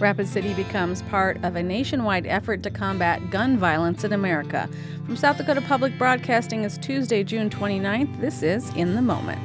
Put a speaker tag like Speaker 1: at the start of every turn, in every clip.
Speaker 1: Rapid City becomes part of a nationwide effort to combat gun violence in America. From South Dakota Public Broadcasting, it's Tuesday, June 29th. This is In the Moment.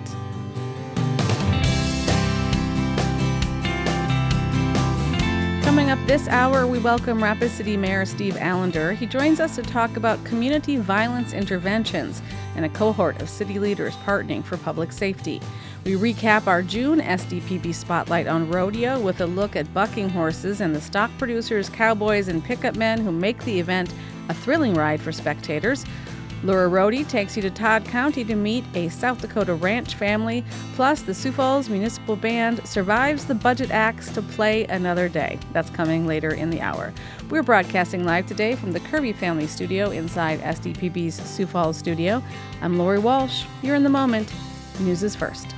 Speaker 1: Coming up this hour, we welcome Rapid City Mayor Steve Allender. He joins us to talk about community violence interventions and a cohort of city leaders partnering for public safety. We recap our June SDPB Spotlight on Rodeo with a look at bucking horses and the stock producers, cowboys, and pickup men who make the event a thrilling ride for spectators. Laura Rohde takes you to Todd County to meet a South Dakota ranch family. Plus, the Sioux Falls Municipal Band survives the budget axe to play another day. That's coming later in the hour. We're broadcasting live today from the Kirby Family Studio inside SDPB's Sioux Falls studio. I'm Lori Walsh. You're in the moment. News is first.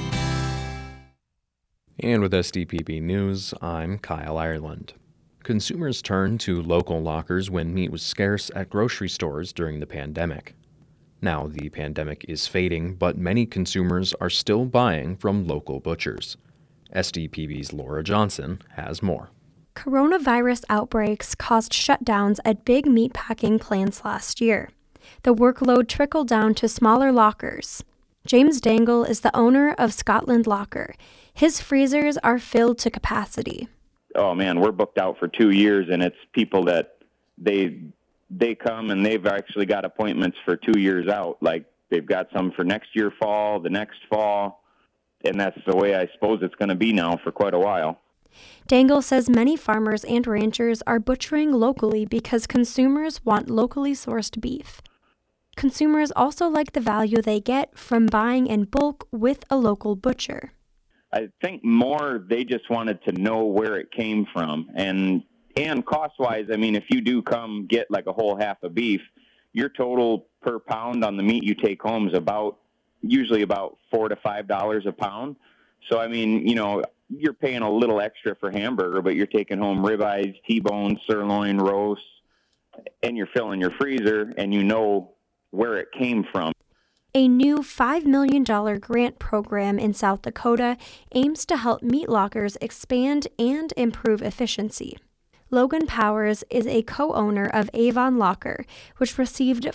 Speaker 2: And with SDPB News, I'm Kyle Ireland. Consumers turned to local lockers when meat was scarce at grocery stores during the pandemic. Now the pandemic is fading, but many consumers are still buying from local butchers. SDPB's Laura Johnson has more.
Speaker 3: Coronavirus outbreaks caused shutdowns at big meatpacking plants last year. The workload trickled down to smaller lockers. James Dangle is the owner of Scotland Locker. His freezers are filled to capacity.
Speaker 4: Oh man, we're booked out for 2 years, and it's people that they come and they've actually got appointments for 2 years out. Like they've got some for next year fall, the next fall, and that's the way I suppose it's going to be now for quite a while.
Speaker 3: Dangle says many farmers and ranchers are butchering locally because consumers want locally sourced beef. Consumers also like the value they get from buying in bulk with a local butcher.
Speaker 4: I think more they just wanted to know where it came from. And cost-wise, I mean, if you do come get like a whole half of beef, your total per pound on the meat you take home is usually about $4 to $5 a pound. So, I mean, you know, you're paying a little extra for hamburger, but you're taking home ribeyes, T-bone, sirloin, roast, and you're filling your freezer, and you know where it came from.
Speaker 3: A new $5 million grant program in South Dakota aims to help meat lockers expand and improve efficiency. Logan Powers is a co-owner of Avon Locker, which received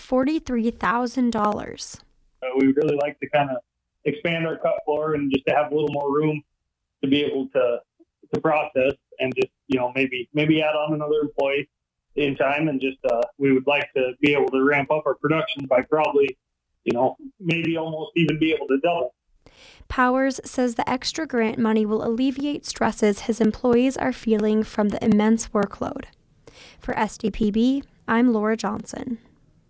Speaker 3: $43,000.
Speaker 5: We would really like to kind of expand our cut floor and just to have a little more room to be able to process and just, you know, maybe add on another employee in time, and just we would like to be able to ramp up our production by probably, you know, maybe almost even be able to double.
Speaker 3: Powers says the extra grant money will alleviate stresses his employees are feeling from the immense workload. For SDPB, I'm Laura Johnson.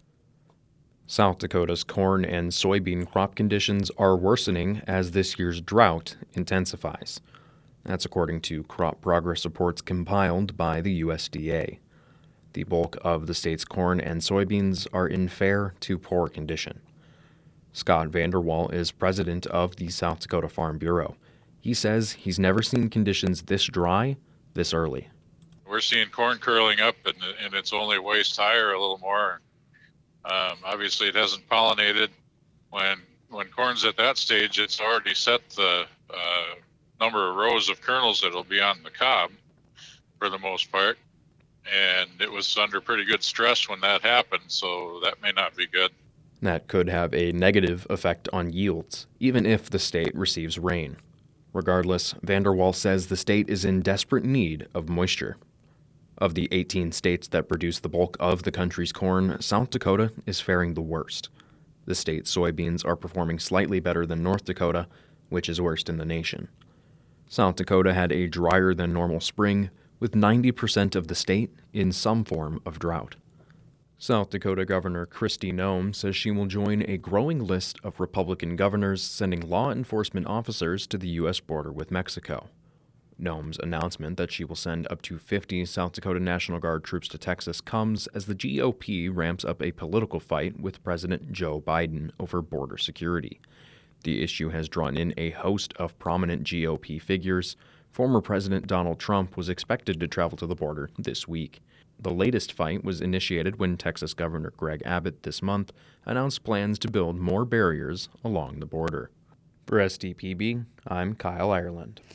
Speaker 2: South Dakota's corn and soybean crop conditions are worsening as this year's drought intensifies. That's according to crop progress reports compiled by the USDA. The bulk of the state's corn and soybeans are in fair to poor condition. Scott Vanderwall is president of the South Dakota Farm Bureau. He says he's never seen conditions this dry, this early.
Speaker 6: We're seeing corn curling up and it's only waist high or a little more. Obviously, it hasn't pollinated. When corn's at that stage, it's already set the number of rows of kernels that'll be on the cob for the most part. And it was under pretty good stress when that happened, so that may not be good.
Speaker 2: That could have a negative effect on yields, even if the state receives rain. Regardless, Vanderwall says the state is in desperate need of moisture. Of the 18 states that produce the bulk of the country's corn, South Dakota is faring the worst. The state's soybeans are performing slightly better than North Dakota, which is worst in the nation. South Dakota had a drier than normal spring, with 90% of the state in some form of drought. South Dakota Governor Kristi Noem says she will join a growing list of Republican governors sending law enforcement officers to the U.S. border with Mexico. Noem's announcement that she will send up to 50 South Dakota National Guard troops to Texas comes as the GOP ramps up a political fight with President Joe Biden over border security. The issue has drawn in a host of prominent GOP figures. Former President Donald Trump was expected to travel to the border this week. The latest fight was initiated when Texas Governor Greg Abbott this month announced plans to build more barriers along the border. For SDPB, I'm Kyle Ireland.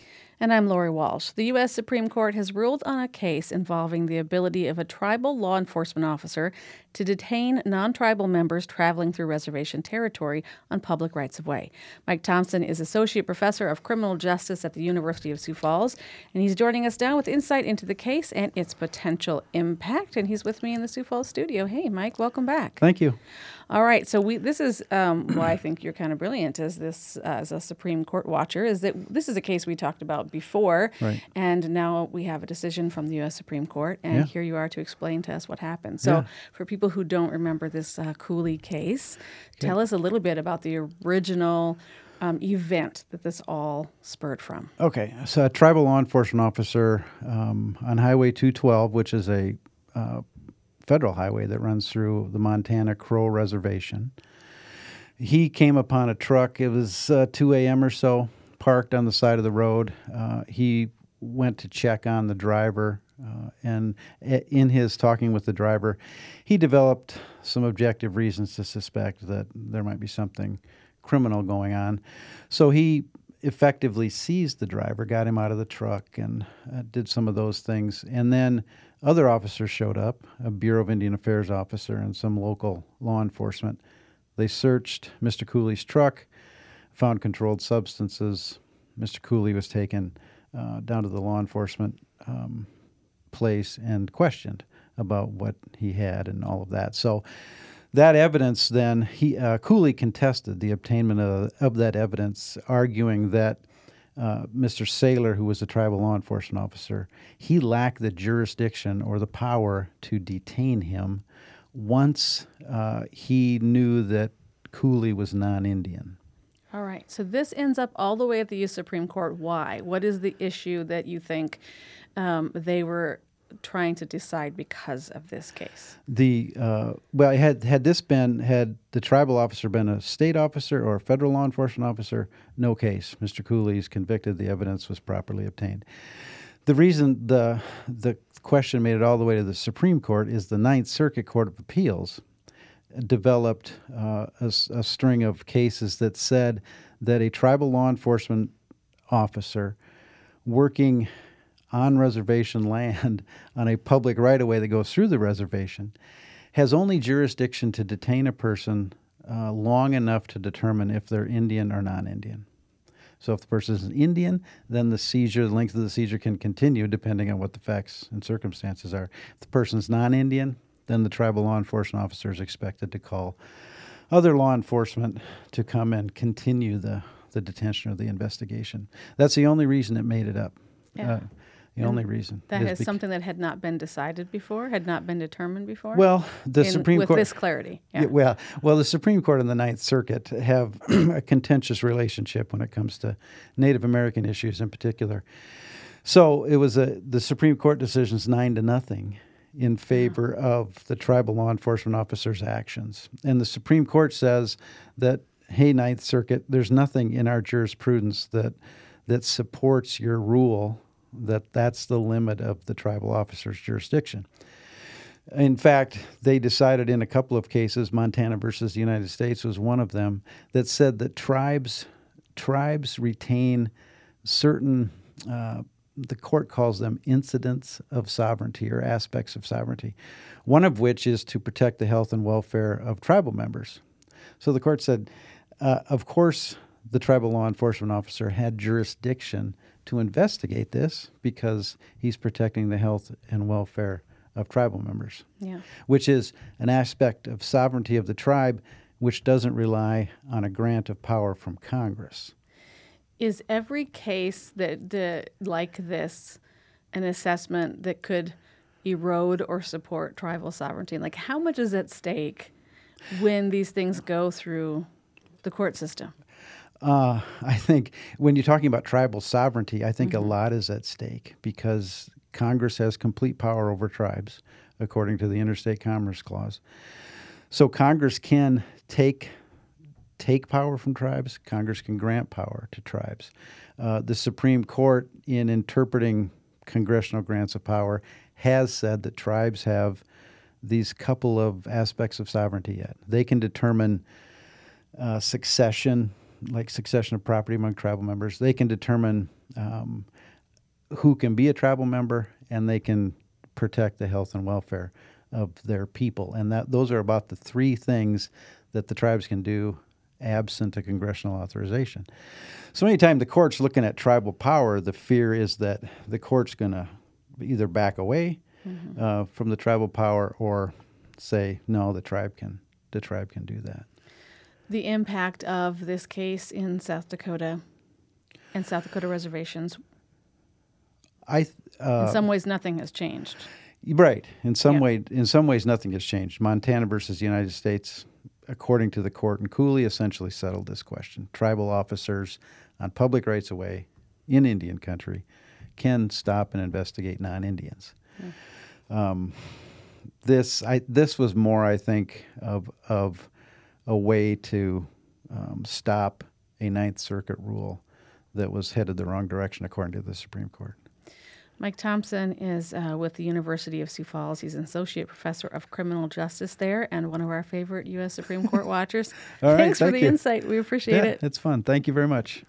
Speaker 1: And I'm Lori Walsh. The U.S. Supreme Court has ruled on a case involving the ability of a tribal law enforcement officer to detain non-tribal members traveling through reservation territory on public rights-of-way. Mike Thompson is Associate Professor of Criminal Justice at the University of Sioux Falls, and he's joining us now with insight into the case and its potential impact. And he's with me in the Sioux Falls studio. Hey, Mike, welcome back.
Speaker 7: Thank you.
Speaker 1: All right, so this is why I think you're kind of brilliant as a Supreme Court watcher, is that this is a case we talked about before,
Speaker 7: right.
Speaker 1: And now we have a decision from the U.S. Supreme Court, and here you are to explain to us what happened. So for people who don't remember this Cooley case, tell us a little bit about the original event that this all spurred from.
Speaker 7: Okay, so a tribal law enforcement officer on Highway 212, which is a federal highway that runs through the Montana Crow Reservation. He came upon a truck. It was 2 a.m. or so, parked on the side of the road. He went to check on the driver, and in his talking with the driver, he developed some objective reasons to suspect that there might be something criminal going on. So he effectively seized the driver, got him out of the truck, and did some of those things. And then other officers showed up, a Bureau of Indian Affairs officer and some local law enforcement. They searched Mr. Cooley's truck, found controlled substances. Mr. Cooley was taken down to the law enforcement place and questioned about what he had and all of that. So that evidence then, Cooley contested the obtainment of that evidence, arguing that Mr. Saylor, who was a tribal law enforcement officer, he lacked the jurisdiction or the power to detain him once he knew that Cooley was non-Indian.
Speaker 1: All right. So this ends up all the way at the U.S. Supreme Court. Why? What is the issue that you think they were trying to decide because of this case?
Speaker 7: Had the tribal officer been a state officer or a federal law enforcement officer, no case. Mr. Cooley's convicted. The evidence was properly obtained. The reason the question made it all the way to the Supreme Court is the Ninth Circuit Court of Appeals developed a string of cases that said that a tribal law enforcement officer working on reservation land on a public right-of-way that goes through the reservation has only jurisdiction to detain a person long enough to determine if they're Indian or non-Indian. So if the person is an Indian, then the length of the seizure can continue depending on what the facts and circumstances are. If the person's non-Indian, then the tribal law enforcement officer is expected to call other law enforcement to come and continue the detention or the investigation. That's the only reason it made it up.
Speaker 1: Yeah.
Speaker 7: The only reason.
Speaker 1: That is something that had not been decided before, had not been determined before?
Speaker 7: Well, the Supreme Court...
Speaker 1: With this clarity. Yeah.
Speaker 7: Well, the Supreme Court and the Ninth Circuit have a contentious relationship when it comes to Native American issues in particular. So it was the Supreme Court decision's 9-0 in favor of the tribal law enforcement officer's actions. And the Supreme Court says that, hey, Ninth Circuit, there's nothing in our jurisprudence that supports your rule that's the limit of the tribal officer's jurisdiction. In fact, they decided in a couple of cases, Montana versus the United States was one of them, that said that tribes retain certain, the court calls them incidents of sovereignty or aspects of sovereignty, one of which is to protect the health and welfare of tribal members. So the court said, of course, the tribal law enforcement officer had jurisdiction to investigate this because he's protecting the health and welfare of tribal members, which is an aspect of sovereignty of the tribe which doesn't rely on a grant of power from Congress.
Speaker 1: Is every case like this an assessment that could erode or support tribal sovereignty? Like, how much is at stake when these things go through the court system?
Speaker 7: I think when you're talking about tribal sovereignty, I think a lot is at stake because Congress has complete power over tribes, according to the Interstate Commerce Clause. So Congress can take power from tribes. Congress can grant power to tribes. The Supreme Court, in interpreting congressional grants of power, has said that tribes have these couple of aspects of sovereignty yet. They can determine succession of property among tribal members. They can determine who can be a tribal member, and they can protect the health and welfare of their people. And those are about the three things that the tribes can do absent a congressional authorization. So anytime the court's looking at tribal power, the fear is that the court's going to either back away from the tribal power or say, no, the tribe can do that.
Speaker 1: The impact of this case in South Dakota and South Dakota reservations, in some ways, nothing has changed.
Speaker 7: Right. In some ways, nothing has changed. Montana versus the United States, according to the court in Cooley, essentially settled this question. Tribal officers on public rights-of-way in Indian country can stop and investigate non-Indians. This was more, I think, of a way to stop a Ninth Circuit rule that was headed the wrong direction, according to the Supreme Court.
Speaker 1: Mike Thompson is with the University of Sioux Falls. He's an associate professor of criminal justice there and one of our favorite U.S. Supreme Court watchers. Thanks for the insight. We appreciate it.
Speaker 7: It's fun. Thank you very much.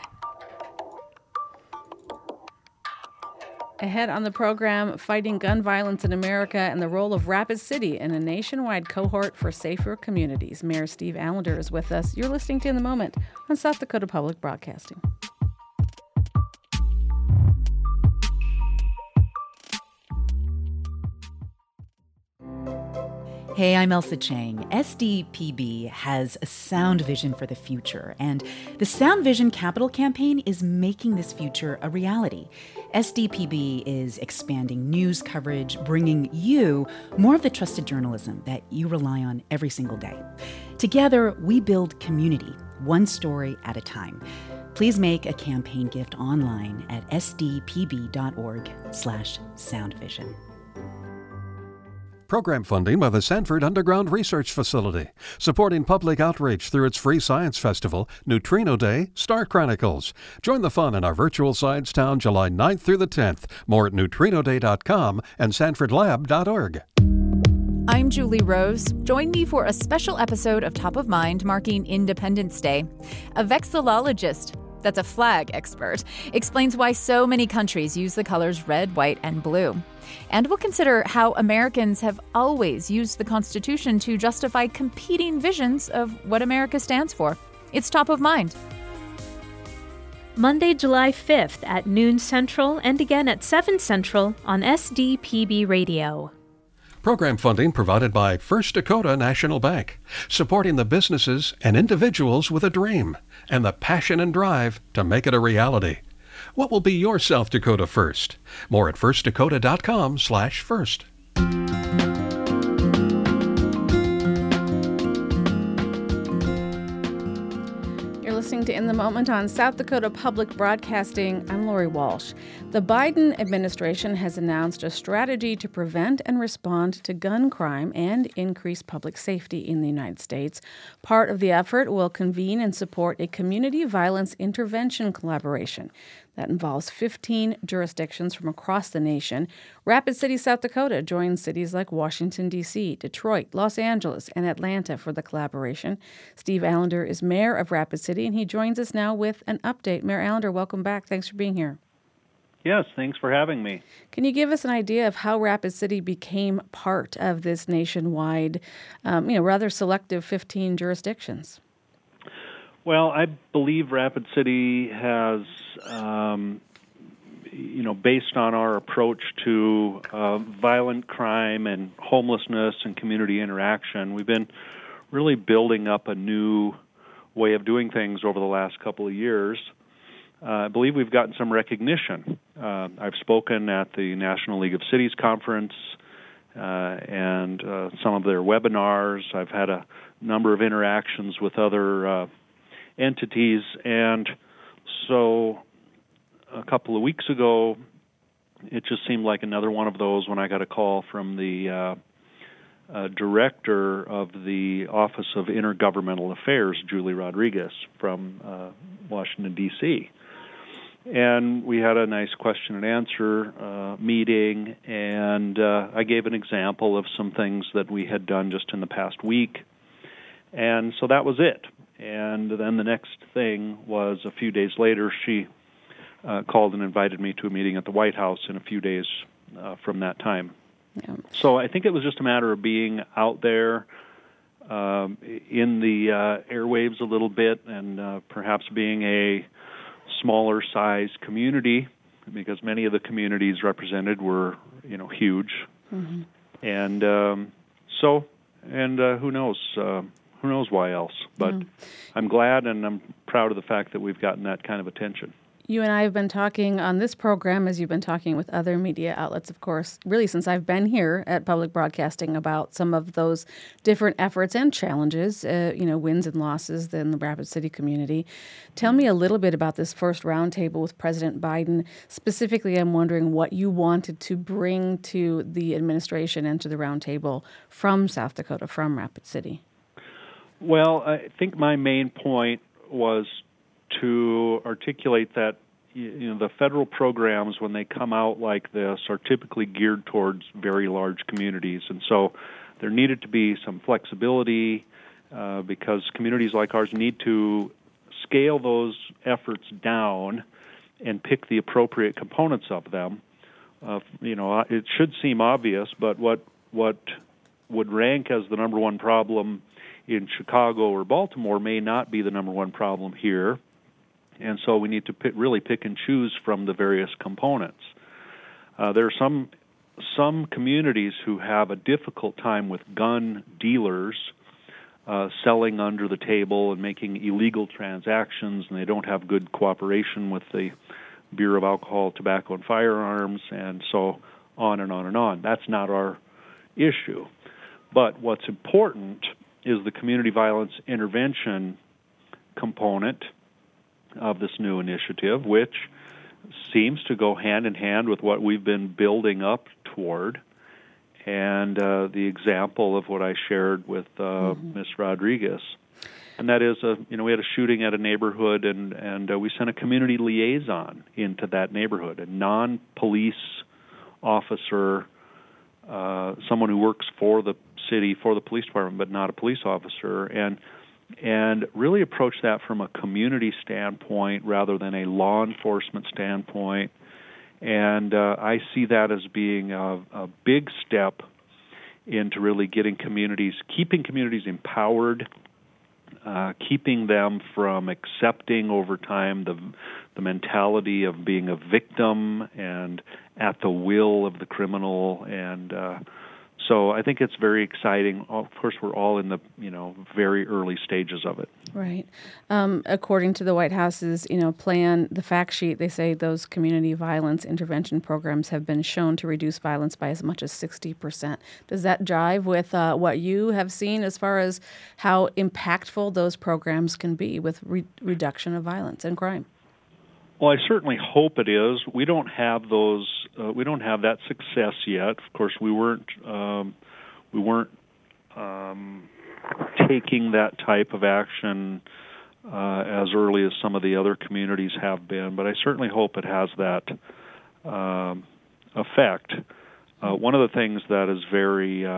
Speaker 1: Ahead on the program, fighting gun violence in America and the role of Rapid City in a nationwide cohort for safer communities. Mayor Steve Allender is with us. You're listening to In the Moment on South Dakota Public Broadcasting.
Speaker 8: Hey, I'm Elsa Chang. SDPB has a sound vision for the future, and the Sound Vision Capital Campaign is making this future a reality. SDPB is expanding news coverage, bringing you more of the trusted journalism that you rely on every single day. Together, we build community, one story at a time. Please make a campaign gift online at sdpb.org/soundvision.
Speaker 9: Program funding by the Sanford Underground Research Facility, supporting public outreach through its free science festival, Neutrino Day, Star Chronicles. Join the fun in our virtual Science Town July 9th through the 10th. More at neutrinoday.com and sanfordlab.org.
Speaker 10: I'm Julie Rose. Join me for a special episode of Top of Mind marking Independence Day. A vexillologist, that's a flag expert, explains why so many countries use the colors red, white, and blue. And we'll consider how Americans have always used the Constitution to justify competing visions of what America stands for. It's Top of Mind.
Speaker 3: Monday, July 5th at noon Central and again at 7 Central on SDPB Radio.
Speaker 9: Program funding provided by First Dakota National Bank, supporting the businesses and individuals with a dream and the passion and drive to make it a reality. What will be your South Dakota first? More at firstdakota.com/first.
Speaker 1: You're listening to In the Moment on South Dakota Public Broadcasting. I'm Lori Walsh. The Biden administration has announced a strategy to prevent and respond to gun crime and increase public safety in the United States. Part of the effort will convene and support a community violence intervention collaboration that involves 15 jurisdictions from across the nation. Rapid City, South Dakota joins cities like Washington, D.C., Detroit, Los Angeles, and Atlanta for the collaboration. Steve Allender is mayor of Rapid City, and he joins us now with an update. Mayor Allender, welcome back. Thanks for being here.
Speaker 11: Yes, thanks for having me.
Speaker 1: Can you give us an idea of how Rapid City became part of this nationwide, rather selective 15 jurisdictions?
Speaker 11: Well, I believe Rapid City has, based on our approach to violent crime and homelessness and community interaction, we've been really building up a new way of doing things over the last couple of years. I believe we've gotten some recognition. I've spoken at the National League of Cities Conference and some of their webinars. I've had a number of interactions with other entities, and so a couple of weeks ago, it just seemed like another one of those when I got a call from the director of the Office of Intergovernmental Affairs, Julie Rodriguez, from Washington, D.C., and we had a nice question and answer meeting, and I gave an example of some things that we had done just in the past week, and so that was it. And then the next thing was a few days later, she called and invited me to a meeting at the White House in a few days from that time. Yeah. So I think it was just a matter of being out there in the airwaves a little bit, and perhaps being a smaller size community, because many of the communities represented were, huge. Mm-hmm. And who knows why else? But I'm glad and I'm proud of the fact that we've gotten that kind of attention.
Speaker 1: You and I have been talking on this program, as you've been talking with other media outlets, of course, really since I've been here at Public Broadcasting, about some of those different efforts and challenges, wins and losses in the Rapid City community. Tell me a little bit about this first roundtable with President Biden. Specifically, I'm wondering what you wanted to bring to the administration and to the roundtable from South Dakota, from Rapid City.
Speaker 11: Well, I think my main point was to articulate that the federal programs, when they come out like this, are typically geared towards very large communities, and so there needed to be some flexibility because communities like ours need to scale those efforts down and pick the appropriate components of them. It should seem obvious, but what would rank as the number one problem in Chicago or Baltimore may not be the number one problem here. And so we need to really pick and choose from the various components. There are some communities who have a difficult time with gun dealers selling under the table and making illegal transactions, and they don't have good cooperation with the Bureau of Alcohol, Tobacco, and Firearms, and so on and on and on. That's not our issue. But what's important is the community violence intervention component of this new initiative, which seems to go hand in hand with what we've been building up toward, and the example of what I shared with Ms. Rodriguez. And that is, we had a shooting at a neighborhood, and we sent a community liaison into that neighborhood, a non-police officer, someone who works for the city, for the police department, but not a police officer, and really approach that from a community standpoint rather than a law enforcement standpoint. And I see that as being a big step into really keeping communities empowered, keeping them from accepting over time the mentality of being a victim and at the will of the criminal. And so I think it's very exciting. Of course, we're all in the very early stages of it.
Speaker 1: Right. According to the White House's plan, the fact sheet, they say those community violence intervention programs have been shown to reduce violence by as much as 60%. Does that jive with what you have seen as far as how impactful those programs can be with reduction of violence and crime?
Speaker 11: Well, I certainly hope it is. We don't have those. We don't have that success yet. Of course, we weren't taking that type of action as early as some of the other communities have been. But I certainly hope it has that effect. One of the things that is very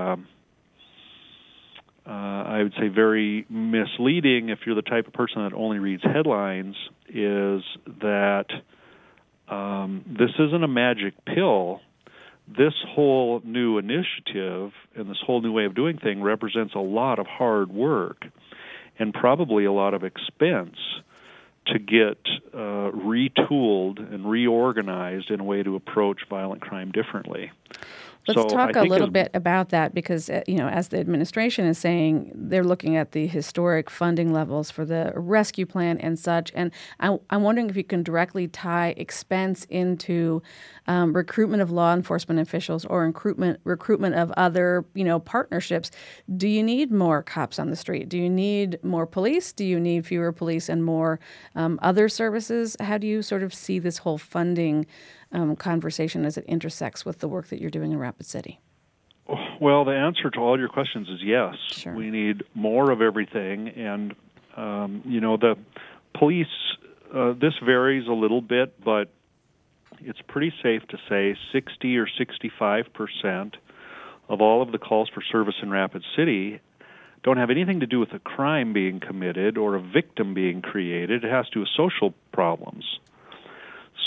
Speaker 11: I would say very misleading if you're the type of person that only reads headlines is that this isn't a magic pill. This whole new initiative and this whole new way of doing things represents a lot of hard work and probably a lot of expense to get retooled and reorganized in a way to approach violent crime differently.
Speaker 1: Let's talk a little bit about that because, as the administration is saying, they're looking at the historic funding levels for the rescue plan and such. And I'm wondering if you can directly tie expense into recruitment of law enforcement officials or recruitment of other, partnerships. Do you need more cops on the street? Do you need more police? Do you need fewer police and more other services? How do you sort of see this whole funding conversation as it intersects with the work that you're doing in Rapid City?
Speaker 11: Well, the answer to all your questions is yes.
Speaker 1: Sure.
Speaker 11: We need more of everything, and the police. This varies a little bit, but it's pretty safe to say 60 or 65% of all of the calls for service in Rapid City don't have anything to do with a crime being committed or a victim being created. It has to do with social problems.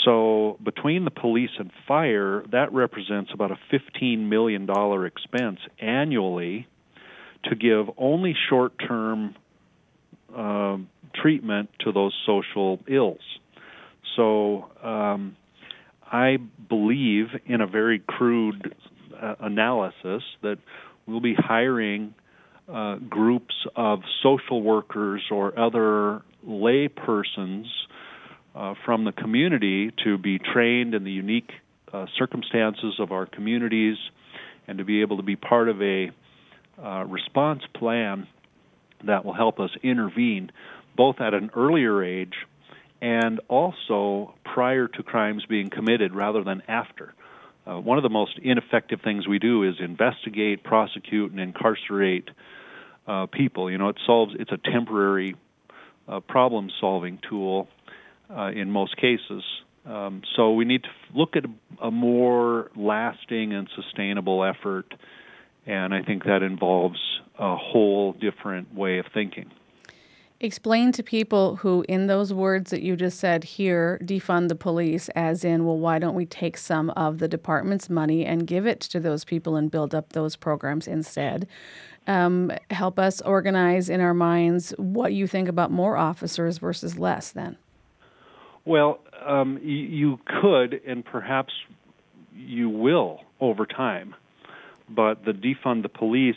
Speaker 11: So between the police and fire, that represents about a $15 million expense annually to give only short-term treatment to those social ills. So I believe, in a very crude analysis, that we'll be hiring groups of social workers or other lay persons from the community to be trained in the unique circumstances of our communities and to be able to be part of a response plan that will help us intervene both at an earlier age and also prior to crimes being committed rather than after. One of the most ineffective things we do is investigate, prosecute, and incarcerate people. It's a temporary problem-solving tool in most cases. So we need to look at a more lasting and sustainable effort, and I think that involves a whole different way of thinking.
Speaker 1: Explain to people who, in those words that you just said here, defund the police, as in, well, why don't we take some of the department's money and give it to those people and build up those programs instead? Help us organize in our minds what you think about more officers versus less then.
Speaker 11: Well, you could, and perhaps you will over time, but the defund the police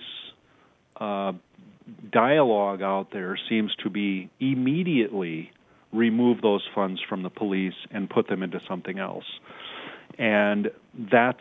Speaker 11: dialogue out there seems to be immediately remove those funds from the police and put them into something else. And that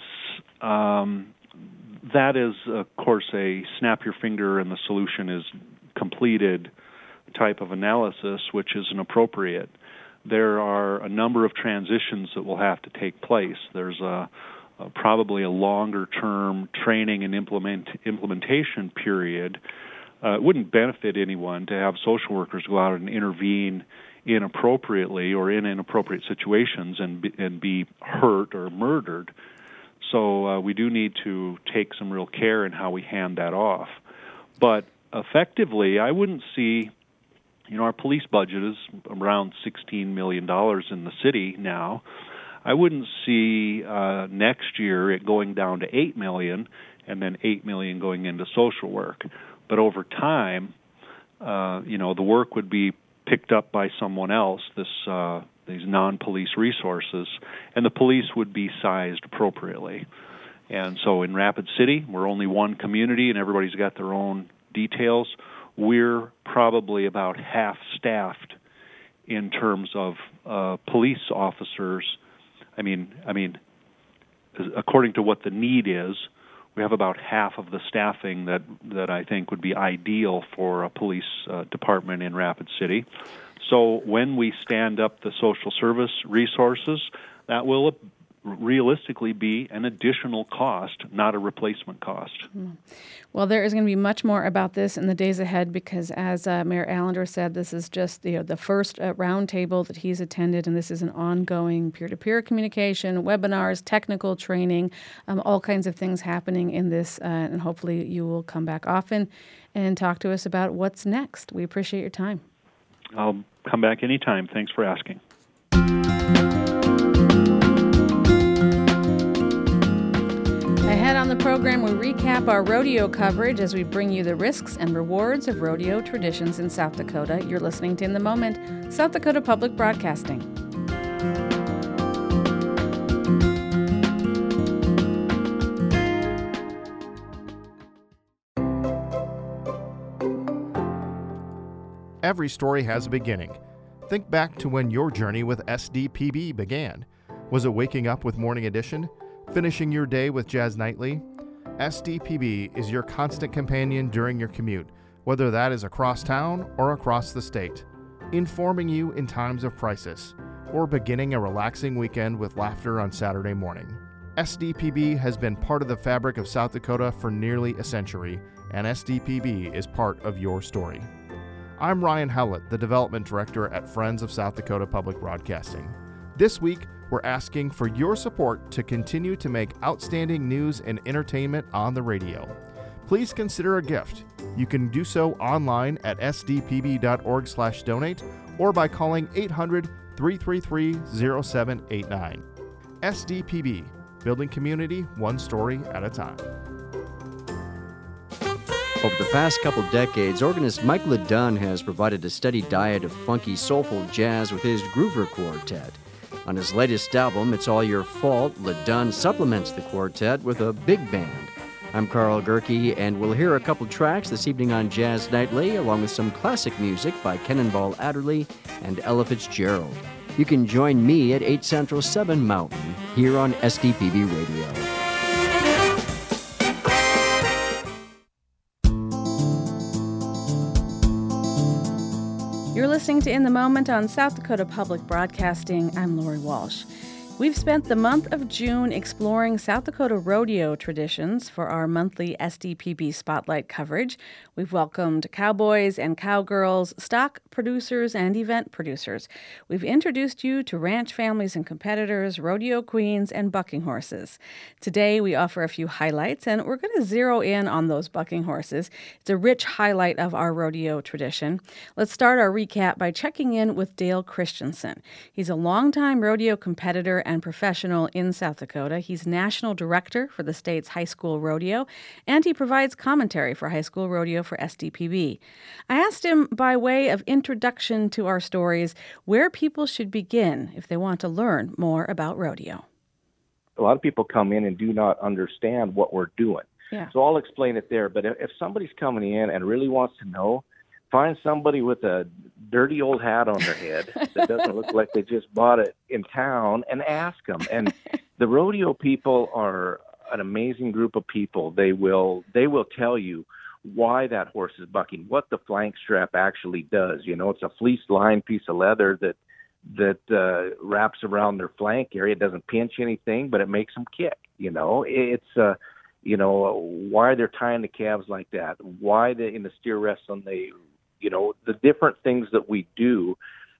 Speaker 11: is, of course, a snap your finger and the solution is completed type of analysis, which is inappropriate. There are a number of transitions that will have to take place. There's probably a longer-term training and implementation period. It wouldn't benefit anyone to have social workers go out and intervene inappropriately or in inappropriate situations and be hurt or murdered. So we do need to take some real care in how we hand that off. But effectively, I wouldn't see, our police budget is around $16 million in the city now. I wouldn't see next year it going down to $8 million and then $8 million going into social work. But over time, the work would be picked up by someone else, these non-police resources, and the police would be sized appropriately. And so in Rapid City, we're only one community and everybody's got their own details. We're probably about half-staffed in terms of police officers. I mean, according to what the need is, we have about half of the staffing that I think would be ideal for a police department in Rapid City. So when we stand up the social service resources, that will realistically be an additional cost, not a replacement cost.
Speaker 1: Well, there is going to be much more about this in the days ahead because, as Mayor Allender said, this is just the first roundtable that he's attended, and this is an ongoing peer-to-peer communication, webinars, technical training, all kinds of things happening in this, and hopefully you will come back often and talk to us about what's next. We appreciate your time.
Speaker 11: I'll come back anytime. Thanks for asking.
Speaker 1: Ahead on the program, we recap our rodeo coverage as we bring you the risks and rewards of rodeo traditions in South Dakota. You're listening to In the Moment, South Dakota Public Broadcasting.
Speaker 12: Every story has a beginning. Think back to when your journey with SDPB began. Was it waking up with Morning Edition? Finishing your day with Jazz Nightly? SDPB is your constant companion during your commute, whether that is across town or across the state. Informing you in times of crisis, or beginning a relaxing weekend with laughter on Saturday morning. SDPB has been part of the fabric of South Dakota for nearly a century, and SDPB is part of your story. I'm Ryan Howlett, the Development Director at Friends of South Dakota Public Broadcasting. This week, we're asking for your support to continue to make outstanding news and entertainment on the radio. Please consider a gift. You can do so online at sdpb.org/donate or by calling 333-0789. SDPB, building community one story at a time.
Speaker 13: Over the past couple decades, organist Mike LeDunn has provided a steady diet of funky, soulful jazz with his Groover Quartet. On his latest album, It's All Your Fault, LeDunn supplements the quartet with a big band. I'm Carl Gerke, and we'll hear a couple tracks this evening on Jazz Nightly, along with some classic music by Cannonball Adderley and Ella Fitzgerald. You can join me at 8 Central, 7 Mountain, here on SDPB Radio.
Speaker 1: You're listening to In the Moment on South Dakota Public Broadcasting. I'm Lori Walsh. We've spent the month of June exploring South Dakota rodeo traditions for our monthly SDPB Spotlight coverage. We've welcomed cowboys and cowgirls, stock producers, and event producers. We've introduced you to ranch families and competitors, rodeo queens, and bucking horses. Today, we offer a few highlights, and we're going to zero in on those bucking horses. It's a rich highlight of our rodeo tradition. Let's start our recap by checking in with Dale Christensen. He's a longtime rodeo competitor and professional in South Dakota. He's national director for the state's high school rodeo, and he provides commentary for high school rodeo for SDPB. I asked him, by way of introduction to our stories, where people should begin if they want to learn more about rodeo.
Speaker 14: A lot of people come in and do not understand what we're doing.
Speaker 1: Yeah.
Speaker 14: So I'll explain it there. But if somebody's coming in and really wants to know, find somebody with a dirty old hat on their head that doesn't look like they just bought it in town and ask them. And the rodeo people are an amazing group of people. They will tell you why that horse is bucking, what the flank strap actually does. You know, it's a fleece-lined piece of leather that wraps around their flank area. It doesn't pinch anything, but it makes them kick. You know, it's why they're tying the calves like that, why in the steer wrestling the different things that we do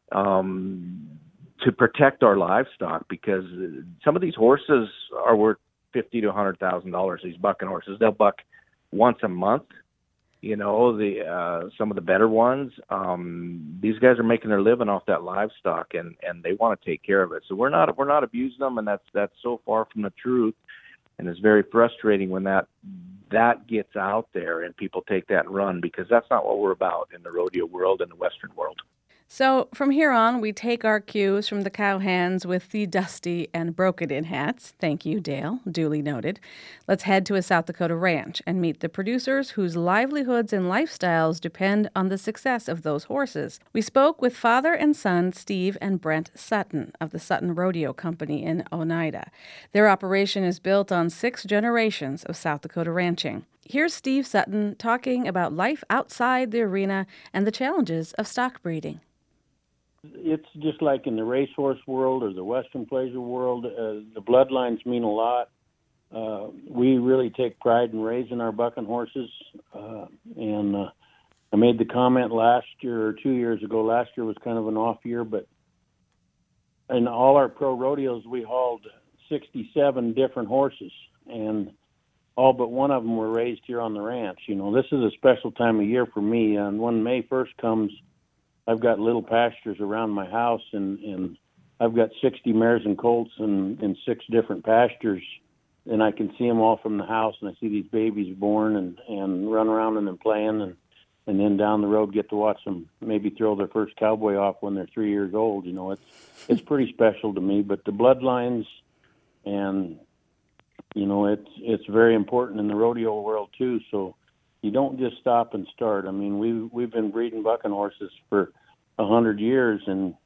Speaker 14: to protect our livestock, because some of these horses are worth $50,000 to $100,000. These bucking horses, they'll buck once a month. You know, some of the better ones, these guys are making their living off that livestock, and they want to take care of it. So we're not abusing them, and that's so far from the truth, and it's very frustrating when that gets out there and people take that and run, because that's not what we're about in the rodeo world and the Western world.
Speaker 1: So from here on, we take our cues from the cowhands with the dusty and broken-in hats. Thank you, Dale. Duly noted. Let's head to a South Dakota ranch and meet the producers whose livelihoods and lifestyles depend on the success of those horses. We spoke with father and son Steve and Brent Sutton of the Sutton Rodeo Company in Oneida. Their operation is built on 6 generations of South Dakota ranching. Here's Steve Sutton talking about life outside the arena and the challenges of stock breeding.
Speaker 15: It's just like in the racehorse world or the Western pleasure world. The bloodlines mean a lot. We really take pride in raising our bucking horses. And I made the comment last year or 2 years ago. Last year was kind of an off year, but in all our pro rodeos, we hauled 67 different horses, and all but one of them were raised here on the ranch. You know, this is a special time of year for me. And when May 1st comes, I've got little pastures around my house, and I've got 60 mares and colts in 6 different pastures, and I can see them all from the house, and I see these babies born and run around and then playing, and then down the road get to watch them maybe throw their first cowboy off when they're 3 years old. You know, it's pretty special to me. But the bloodlines, and you know, it's very important in the rodeo world too. So you don't just stop and start. I mean, we've been breeding bucking horses for 100 years, and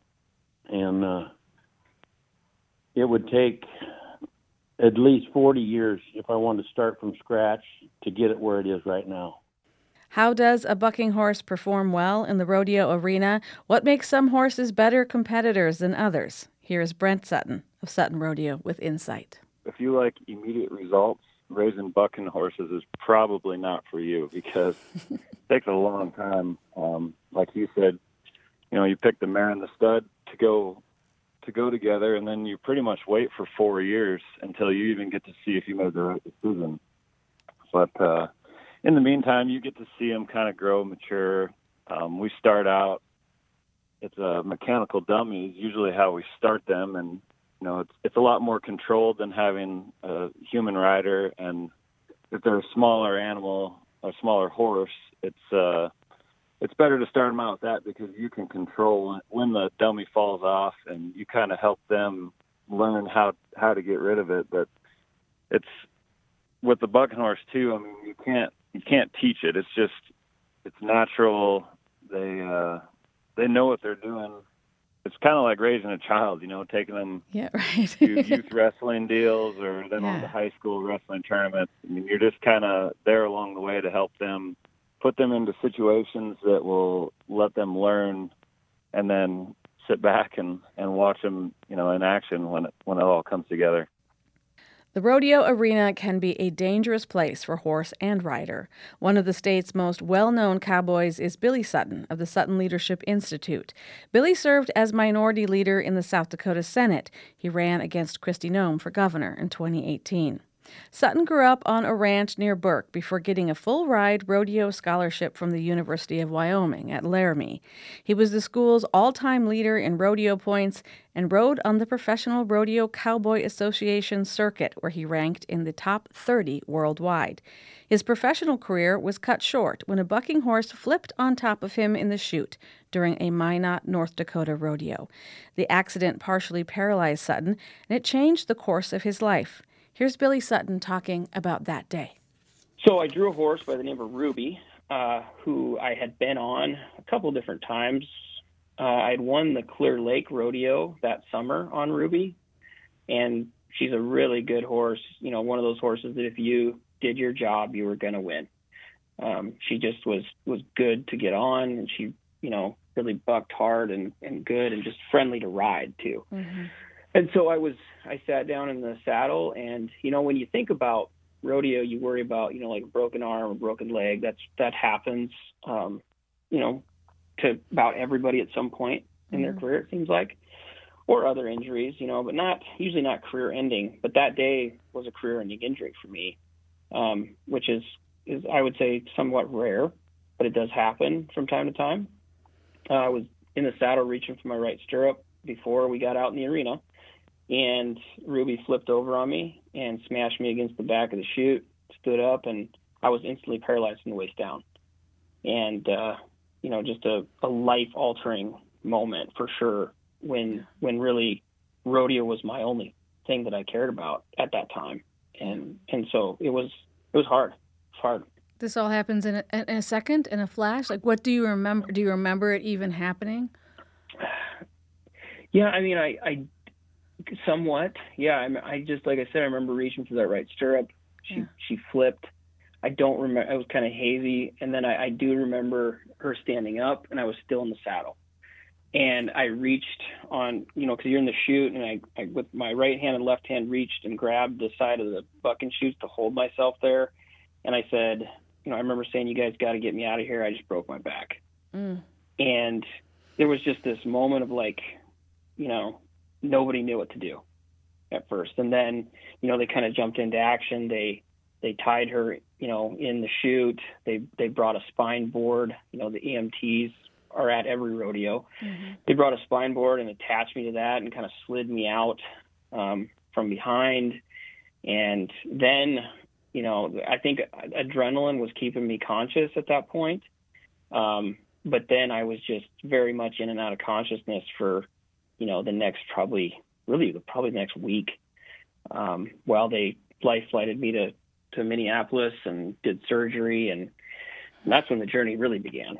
Speaker 15: it would take at least 40 years if I wanted to start from scratch to get it where it is right now.
Speaker 1: How does a bucking horse perform well in the rodeo arena? What makes some horses better competitors than others? Here's Brent Sutton of Sutton Rodeo with insight.
Speaker 16: If you like immediate results, raising bucking horses is probably not for you, because it takes a long time. Like you said, you know, you pick the mare and the stud to go together, and then you pretty much wait for 4 years until you even get to see if you made the right decision. But in the meantime, you get to see them kind of grow, mature. We start out it's a mechanical dummy is usually how we start them, and it's a lot more controlled than having a human rider. And if they're a smaller animal, a smaller horse, it's better to start them out with that because you can control when the dummy falls off, and you kind of help them learn how to get rid of it. But it's with the bucking horse too. I mean, you can't teach it. It's natural. They know what they're doing. It's kind of like raising a child, taking them to youth wrestling deals or then on to high school wrestling tournaments. I mean, you're just kind of there along the way to help them, put them into situations that will let them learn, and then sit back and watch them, in action when it all comes together.
Speaker 1: The rodeo arena can be a dangerous place for horse and rider. One of the state's most well-known cowboys is Billy Sutton of the Sutton Leadership Institute. Billy served as minority leader in the South Dakota Senate. He ran against Kristi Noem for governor in 2018. Sutton grew up on a ranch near Burke before getting a full-ride rodeo scholarship from the University of Wyoming at Laramie. He was the school's all-time leader in rodeo points and rode on the Professional Rodeo Cowboy Association circuit, where he ranked in the top 30 worldwide. His professional career was cut short when a bucking horse flipped on top of him in the chute during a Minot, North Dakota rodeo. The accident partially paralyzed Sutton, and it changed the course of his life. Here's Billy Sutton talking about that day.
Speaker 17: So I drew a horse by the name of Ruby, who I had been on a couple different times. I had won the Clear Lake Rodeo that summer on Ruby, and she's a really good horse. One of those horses that if you did your job, you were going to win. She just was good to get on, and she, really bucked hard and good and just friendly to ride too. Mm-hmm. And so I sat down in the saddle, and, when you think about rodeo, you worry about, like a broken arm or broken leg. That happens, to about everybody at some point in their career, it seems like, or other injuries, but usually not career ending. But that day was a career ending injury for me, which is, I would say, somewhat rare, but it does happen from time to time. I was in the saddle reaching for my right stirrup before we got out in the arena, and Ruby flipped over on me and smashed me against the back of the chute, stood up, and I was instantly paralyzed from the waist down. And, just a life-altering moment for sure when really rodeo was my only thing that I cared about at that time. And so it was hard. It's hard.
Speaker 1: This all happens in a second, in a flash? Like, what do you remember? Do you remember it even happening?
Speaker 17: Yeah, I mean, I somewhat. Yeah, I just, like I said, I remember reaching for that right stirrup. She flipped. I don't remember. It was kind of hazy. And then I do remember her standing up, and I was still in the saddle. And I reached on, because you're in the chute, and I with my right hand and left hand reached and grabbed the side of the bucking chute to hold myself there. And I said, I remember saying, "You guys got to get me out of here. I just broke my back." Mm. And there was just this moment of like, nobody knew what to do at first. And then, they kind of jumped into action. They tied her, in the chute. They brought a spine board. The EMTs are at every rodeo. Mm-hmm. They brought a spine board and attached me to that and kind of slid me out from behind. And then, I think adrenaline was keeping me conscious at that point. But then I was just very much in and out of consciousness for, the next probably the next week, while they life flighted me to Minneapolis and did surgery. And that's when the journey really began.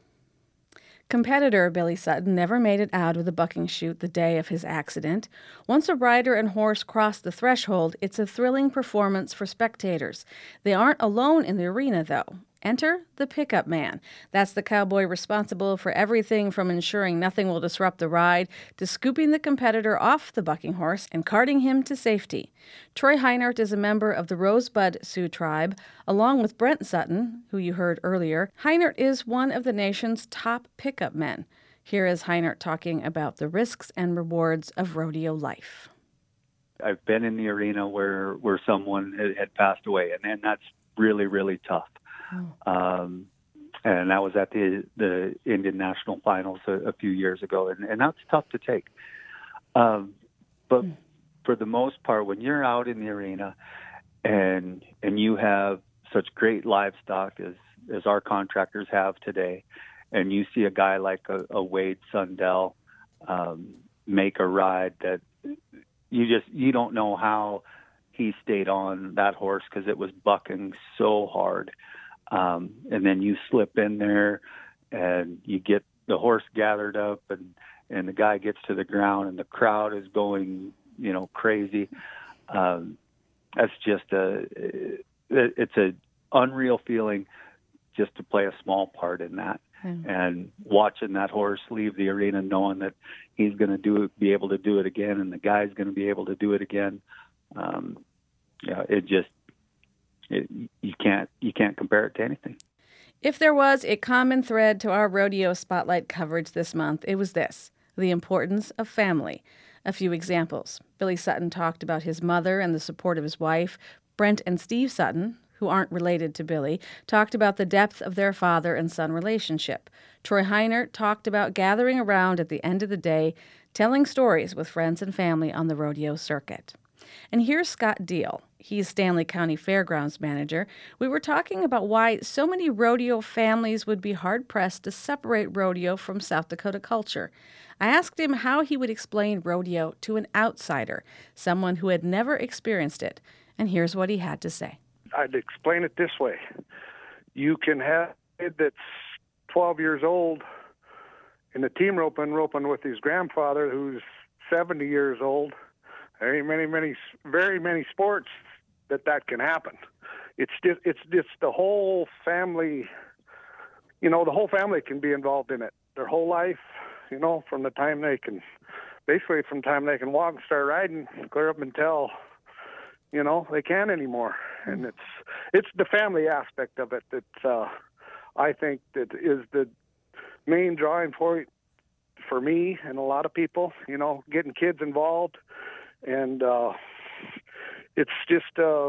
Speaker 1: Competitor Billy Sutton never made it out of the bucking chute the day of his accident. Once a rider and horse cross the threshold, it's a thrilling performance for spectators. They aren't alone in the arena, though. Enter the pickup man. That's the cowboy responsible for everything from ensuring nothing will disrupt the ride to scooping the competitor off the bucking horse and carting him to safety. Troy Heinert is a member of the Rosebud Sioux tribe. Along with Brent Sutton, who you heard earlier, Heinert is one of the nation's top pickup men. Here is Heinert talking about the risks and rewards of rodeo life.
Speaker 18: I've been in the arena where someone had passed away, and that's really, really tough. and that was at the Indian National Finals a few years ago, and that's tough to take. But for the most part, when you're out in the arena and you have such great livestock as our contractors have today, and you see a guy like a Wade Sundell make a ride that you don't know how he stayed on that horse, because it was bucking so hard. And then you slip in there and you get the horse gathered up, and the guy gets to the ground and the crowd is going, crazy. That's just it's a unreal feeling just to play a small part in that. And watching that horse leave the arena, knowing that he's going to be able to do it again, and the guy's going to be able to do it again. You can't compare it to anything.
Speaker 1: If there was a common thread to our rodeo spotlight coverage this month, it was this: the importance of family. A few examples. Billy Sutton talked about his mother and the support of his wife. Brent and Steve Sutton, who aren't related to Billy, talked about the depth of their father and son relationship. Troy Heiner talked about gathering around at the end of the day, telling stories with friends and family on the rodeo circuit. And here's Scott Deal. He's Stanley County Fairgrounds manager. We were talking about why so many rodeo families would be hard-pressed to separate rodeo from South Dakota culture. I asked him how he would explain rodeo to an outsider, someone who had never experienced it. And here's what he had to say.
Speaker 19: I'd explain it this way. You can have a kid that's 12 years old in the team roping with his grandfather who's 70 years old. There ain't very many sports that can happen. It's just the whole family, the whole family can be involved in it. Their whole life, from the time they can walk and start riding, clear up until, they can't anymore. And it's the family aspect of it that I think that is the main drawing point for me and a lot of people, getting kids involved. And it's just,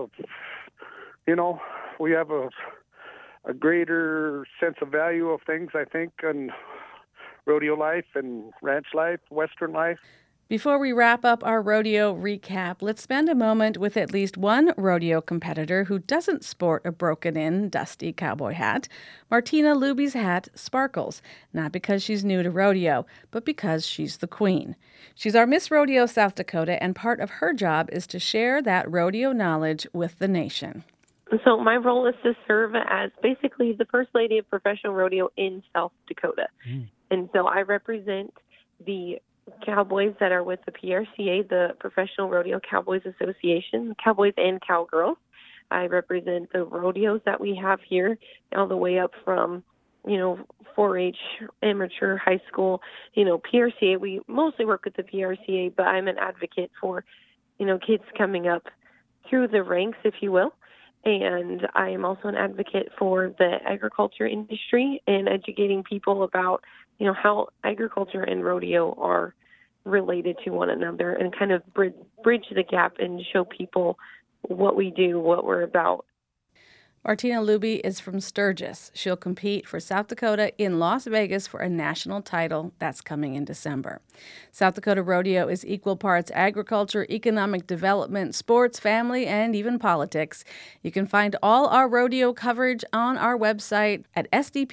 Speaker 19: we have a greater sense of value of things, I think, in rodeo life and ranch life, Western life.
Speaker 1: Before we wrap up our rodeo recap, let's spend a moment with at least one rodeo competitor who doesn't sport a broken-in, dusty cowboy hat. Martina Luby's hat sparkles, not because she's new to rodeo, but because she's the queen. She's our Miss Rodeo South Dakota, and part of her job is to share that rodeo knowledge with the nation.
Speaker 20: So my role is to serve as basically the First Lady of Professional Rodeo in South Dakota. And so I represent the cowboys that are with the PRCA, the Professional Rodeo Cowboys Association, cowboys and cowgirls. I represent the rodeos that we have here, all the way up from, 4-H, amateur, high school, PRCA. We mostly work with the PRCA, but I'm an advocate for, kids coming up through the ranks, if you will. And I am also an advocate for the agriculture industry and educating people about, how agriculture and rodeo are related to one another, and kind of bridge the gap and show people what we do, what we're about.
Speaker 1: Martina Luby is from Sturgis. She'll compete for South Dakota in Las Vegas for a national title that's coming in December. South Dakota Rodeo is equal parts agriculture, economic development, sports, family, and even politics. You can find all our rodeo coverage on our website at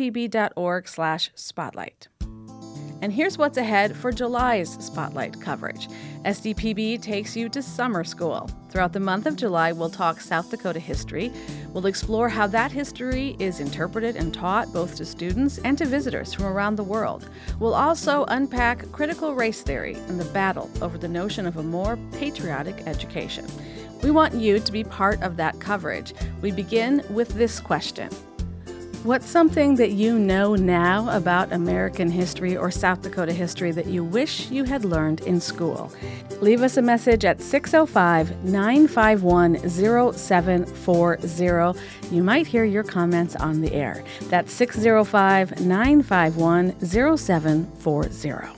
Speaker 1: sdpb.org/spotlight. And here's what's ahead for July's Spotlight coverage. SDPB takes you to summer school. Throughout the month of July, we'll talk South Dakota history. We'll explore how that history is interpreted and taught both to students and to visitors from around the world. We'll also unpack critical race theory and the battle over the notion of a more patriotic education. We want you to be part of that coverage. We begin with this question. What's something that you know now about American history or South Dakota history that you wish you had learned in school? Leave us a message at 605-951-0740. You might hear your comments on the air. That's 605-951-0740.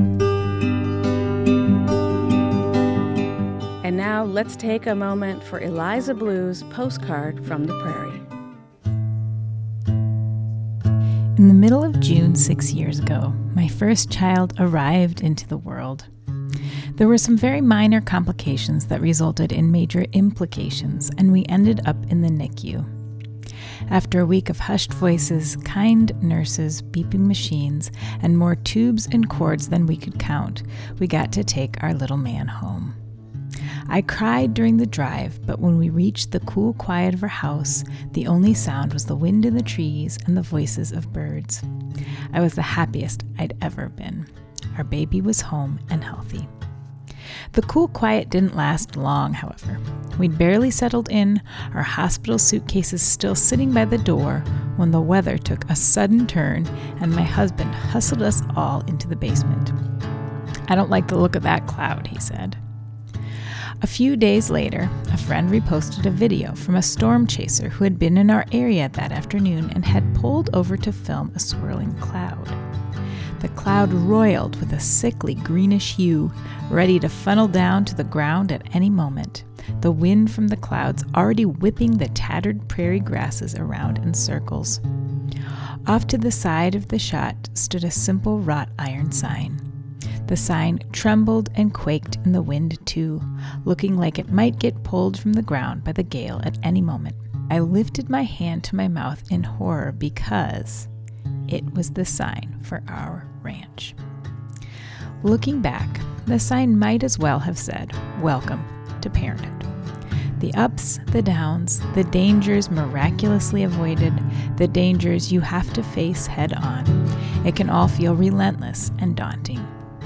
Speaker 1: And now let's take a moment for Eliza Blue's Postcard from the Prairie.
Speaker 21: In the middle of June 6 years ago, my first child arrived into the world. There were some very minor complications that resulted in major implications, and we ended up in the NICU. After a week of hushed voices, kind nurses, beeping machines, and more tubes and cords than we could count, we got to take our little man home. I cried during the drive, but when we reached the cool quiet of our house, the only sound was the wind in the trees and the voices of birds. I was the happiest I'd ever been. Our baby was home and healthy. The cool quiet didn't last long, however. We'd barely settled in, our hospital suitcases still sitting by the door, when the weather took a sudden turn and my husband hustled us all into the basement. "I don't like the look of that cloud," he said. A few days later, a friend reposted a video from a storm chaser who had been in our area that afternoon and had pulled over to film a swirling cloud. The cloud roiled with a sickly greenish hue, ready to funnel down to the ground at any moment, the wind from the clouds already whipping the tattered prairie grasses around in circles. Off to the side of the shot stood a simple wrought iron sign. The sign trembled and quaked in the wind too, looking like it might get pulled from the ground by the gale at any moment. I lifted my hand to my mouth in horror because it was the sign for our ranch. Looking back, the sign might as well have said, "Welcome to parenthood." The ups, the downs, the dangers miraculously avoided, the dangers you have to face head on. It can all feel relentless and daunting.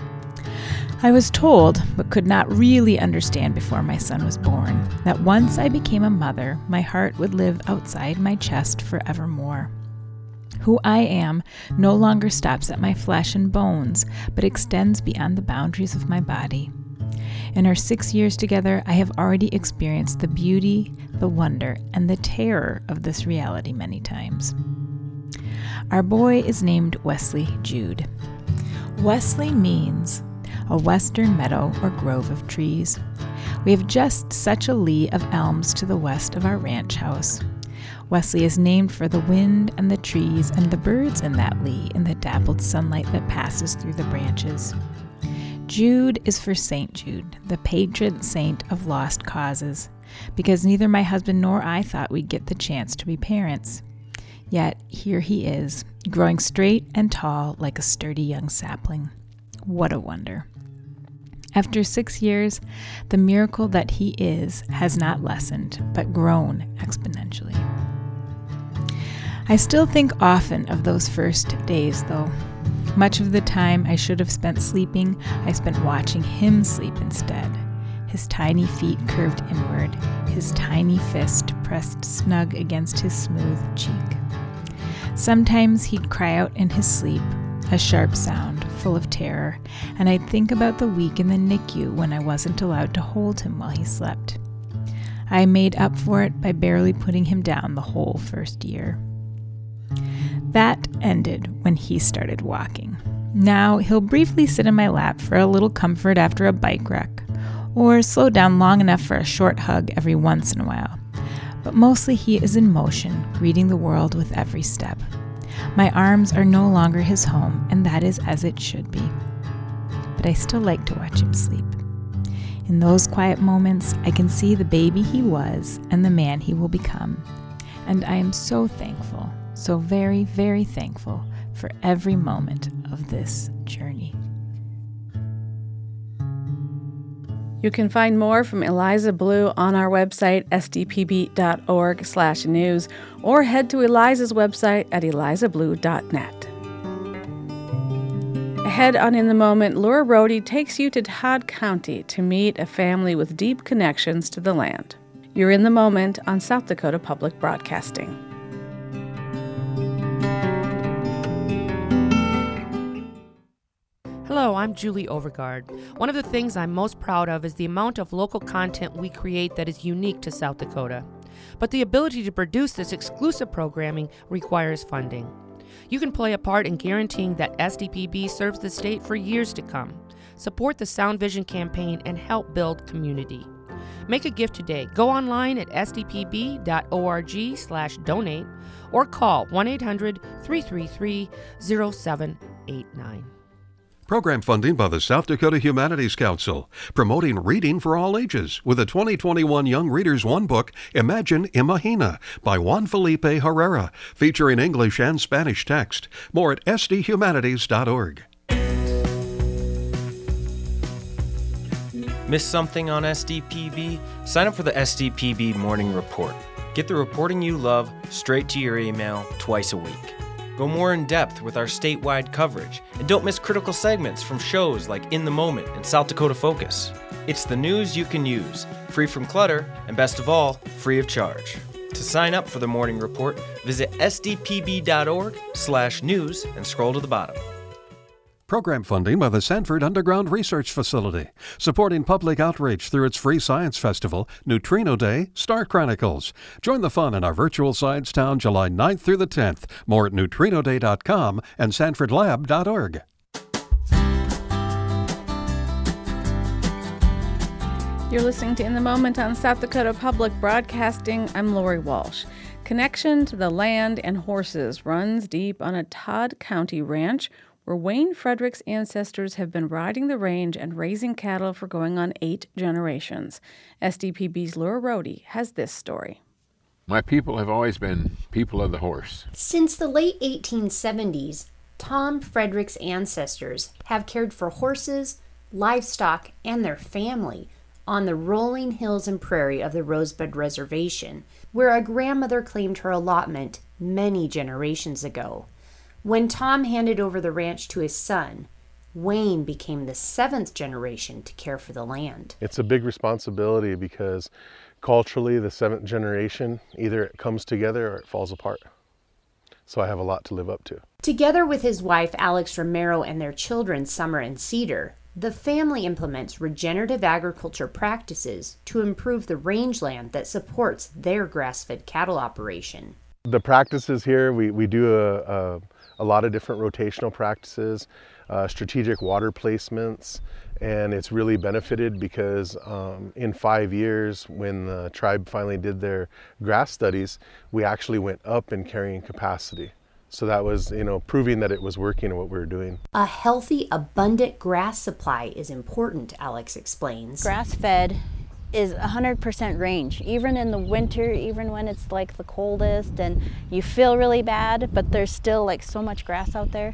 Speaker 21: I was told, but could not really understand before my son was born, that once I became a mother, my heart would live outside my chest forevermore. Who I am no longer stops at my flesh and bones, but extends beyond the boundaries of my body. In our 6 years together, I have already experienced the beauty, the wonder, and the terror of this reality many times. Our boy is named Wesley Jude. Wesley means a western meadow or grove of trees. We have just such a lee of elms to the west of our ranch house. Wesley is named for the wind and the trees and the birds in that lee in the dappled sunlight that passes through the branches. Jude is for St. Jude, the patron saint of lost causes, because neither my husband nor I thought we'd get the chance to be parents. Yet here he is, growing straight and tall like a sturdy young sapling. What a wonder. After 6 years, the miracle that he is has not lessened, but grown exponentially. I still think often of those first days, though. Much of the time I should have spent sleeping, I spent watching him sleep instead. His tiny feet curved inward, his tiny fist pressed snug against his smooth cheek. Sometimes he'd cry out in his sleep, a sharp sound, full of terror, and I'd think about the week in the NICU when I wasn't allowed to hold him while he slept. I made up for it by barely putting him down the whole first year. That ended when he started walking. Now he'll briefly sit in my lap for a little comfort after a bike wreck, or slow down long enough for a short hug every once in a while. But mostly he is in motion, greeting the world with every step. My arms are no longer his home, and that is as it should be. But I still like to watch him sleep. In those quiet moments, I can see the baby he was and the man he will become. And I am so thankful, so very, very thankful for every moment of this journey.
Speaker 1: You can find more from Eliza Blue on our website, sdpb.org/news, or head to Eliza's website at elizablue.net. Ahead on In the Moment, Laura Rohde takes you to Todd County to meet a family with deep connections to the land. You're in the Moment on South Dakota Public Broadcasting.
Speaker 22: Hello, I'm Julie Overgard. One of the things I'm most proud of is the amount of local content we create that is unique to South Dakota. But the ability to produce this exclusive programming requires funding. You can play a part in guaranteeing that SDPB serves the state for years to come. Support the Sound Vision campaign and help build community. Make a gift today. Go online at sdpb.org/donate or call 1-800-333-0789.
Speaker 9: Program funding by the South Dakota Humanities Council, promoting reading for all ages with the 2021 Young Readers One book, Imagine Imagina, by Juan Felipe Herrera, featuring English and Spanish text. More at sdhumanities.org.
Speaker 4: Miss something on SDPB? Sign up for the SDPB Morning Report. Get the reporting you love straight to your email twice a week. Go more in depth with our statewide coverage, and don't miss critical segments from shows like In the Moment and South Dakota Focus. It's the news you can use, free from clutter, and best of all, free of charge. To sign up for the Morning Report, visit sdpb.org/news and scroll to the bottom.
Speaker 9: Program funding by the Sanford Underground Research Facility, supporting public outreach through its free science festival, Neutrino Day, Star Chronicles. Join the fun in our virtual Science Town July 9th through the 10th. More at neutrinoday.com and sanfordlab.org.
Speaker 1: You're listening to In the Moment on South Dakota Public Broadcasting. I'm Lori Walsh. Connection to the land and horses runs deep on a Todd County ranch where Wayne Frederick's ancestors have been riding the range and raising cattle for going on 8 generations. SDPB's Laura Rohde has this story.
Speaker 5: My people have always been people of the horse.
Speaker 23: Since the late 1870s, Tom Frederick's ancestors have cared for horses, livestock, and their family on the rolling hills and prairie of the Rosebud Reservation, where a grandmother claimed her allotment many generations ago. When Tom handed over the ranch to his son, Wayne became the 7th generation to care for the land.
Speaker 24: It's a big responsibility because culturally, the 7th generation, either it comes together or it falls apart. So I have a lot to live up to.
Speaker 23: Together with his wife, Alex Romero, and their children, Summer and Cedar, the family implements regenerative agriculture practices to improve the rangeland that supports their grass-fed cattle operation.
Speaker 24: The practices here, we do a lot of different rotational practices, strategic water placements, and it's really benefited because in 5 years, when the tribe finally did their grass studies, we actually went up in carrying capacity. So that was, proving that it was working and what we were doing.
Speaker 23: A healthy, abundant grass supply is important, Alex explains.
Speaker 25: Grass-fed is 100% range, even in the winter, even when it's like the coldest and you feel really bad, but there's still like so much grass out there.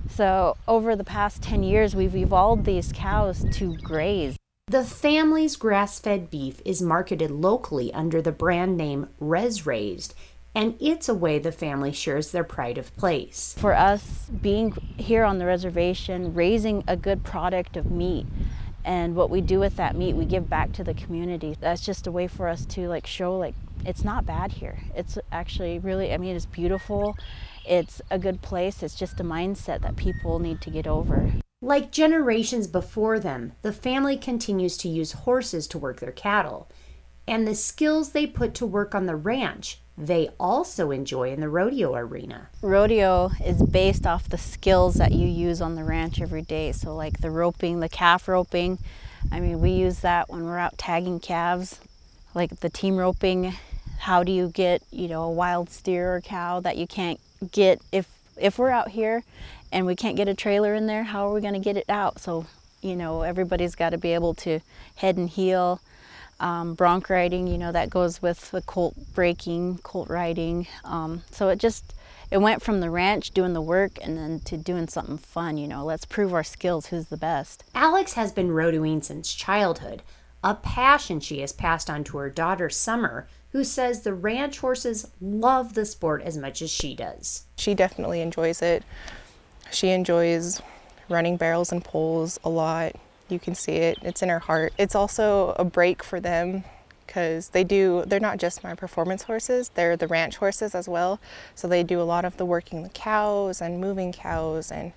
Speaker 25: So over the past 10 years, we've evolved these cows to graze.
Speaker 23: The family's grass-fed beef is marketed locally under the brand name Res Raised, and it's a way the family shares their pride of place.
Speaker 25: For us, being here on the reservation, raising a good product of meat, and what we do with that meat, we give back to the community. That's just a way for us to show it's not bad here. It's actually really, it's beautiful. It's a good place. It's just a mindset that people need to get over.
Speaker 23: Like generations before them, the family continues to use horses to work their cattle. And the skills they put to work on the ranch, they also enjoy in the rodeo arena.
Speaker 25: Rodeo is based off the skills that you use on the ranch every day. So like the roping, the calf roping, we use that when we're out tagging calves. Like the team roping, how do you get, a wild steer or cow that you can't get if we're out here and we can't get a trailer in there, how are we going to get it out? So, everybody's got to be able to head and heel. Bronc riding, that goes with the colt breaking, colt riding. So it went from the ranch doing the work and then to doing something fun, let's prove our skills, who's the best.
Speaker 23: Alex has been rodeoing since childhood, a passion she has passed on to her daughter Summer, who says the ranch horses love the sport as much as she does.
Speaker 26: She definitely enjoys it. She enjoys running barrels and poles a lot. You can see it. It's in her heart. It's also a break for them because they're not just my performance horses, they're the ranch horses as well. So they do a lot of the working the cows and moving cows and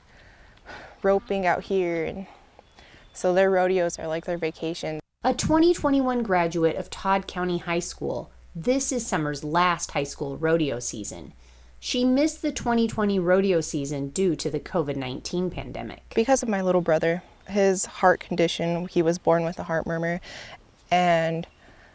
Speaker 26: roping out here. And so their rodeos are like their vacation.
Speaker 23: A 2021 graduate of Todd County High School, this is Summer's last high school rodeo season. She missed the 2020 rodeo season due to the COVID-19 pandemic.
Speaker 26: Because of my little brother, his heart condition, he was born with a heart murmur, and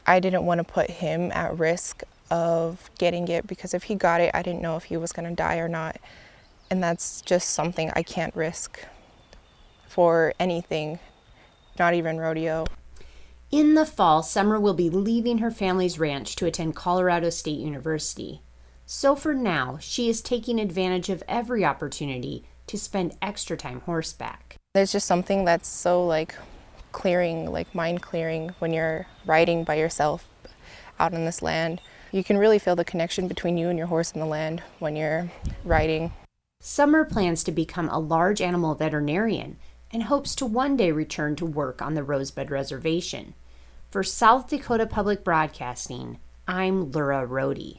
Speaker 26: I didn't want to put him at risk of getting it, because if he got it, I didn't know if he was going to die or not. And that's just something I can't risk for anything, not even rodeo.
Speaker 23: In the fall, Summer will be leaving her family's ranch to attend Colorado State University. So for now, she is taking advantage of every opportunity to spend extra time horseback.
Speaker 26: There's just something that's so clearing, mind clearing, when you're riding by yourself out on this land. You can really feel the connection between you and your horse and the land when you're riding.
Speaker 23: Summer plans to become a large animal veterinarian and hopes to one day return to work on the Rosebud Reservation. For South Dakota Public Broadcasting, I'm Laura Rohde.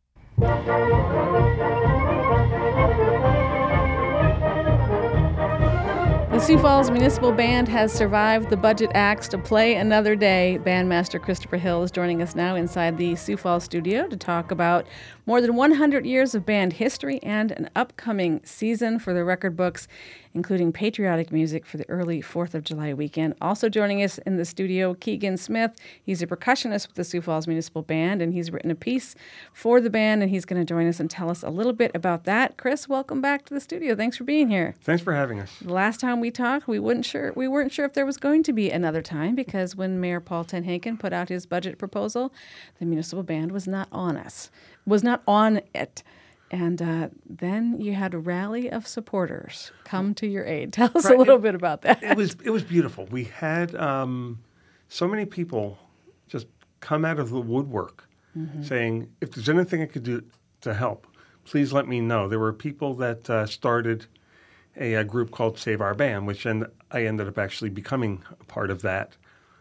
Speaker 1: The Sioux Falls Municipal Band has survived the budget axe to play another day. Bandmaster Christopher Hill is joining us now inside the Sioux Falls studio to talk about more than 100 years of band history and an upcoming season for the record books, including patriotic music for the early 4th of July weekend. Also joining us in the studio, Keegan Smith. He's a percussionist with the Sioux Falls Municipal Band, and he's written a piece for the band, and he's going to join us and tell us a little bit about that. Chris, welcome back to the studio. Thanks for being here.
Speaker 2: Thanks for having us.
Speaker 1: The last time we talked, we weren't sure if there was going to be another time, because when Mayor Paul Tenhaken put out his budget proposal, the municipal band was not on it. And then you had a rally of supporters come to your aid. Tell us a little bit about that.
Speaker 2: It was beautiful. We had so many people just come out of the woodwork saying, if there's anything I could do to help, please let me know. There were people that started a group called Save Our Band, which I ended up actually becoming a part of that.